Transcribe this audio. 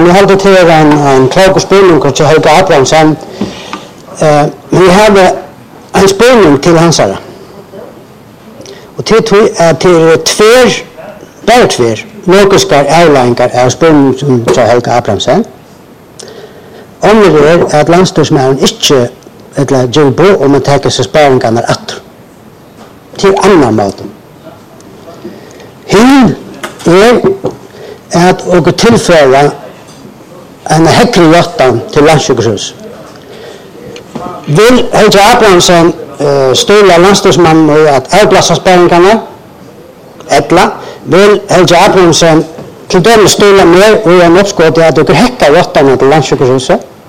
jag hade till en klok spurning till Helge Abrahamsen. Men jag hade en spurning till hans herre. Och till tvär logiska avlänkar av spurningen till Helge Abrahamsen. Om det att landstyrsmännen inte eller gjør på om man tar seg sparingene etter. Til annan måte. Hinn at å tilføre en hekkelig jottan til landssykehus. Vil Helge Abrahamsen støle landstyrsmannen og at avblassa sparingene? Eller vil Helge Abrahamsen til dømme støle mer og en oppskåd til at dere hekker jottene til landssykehus?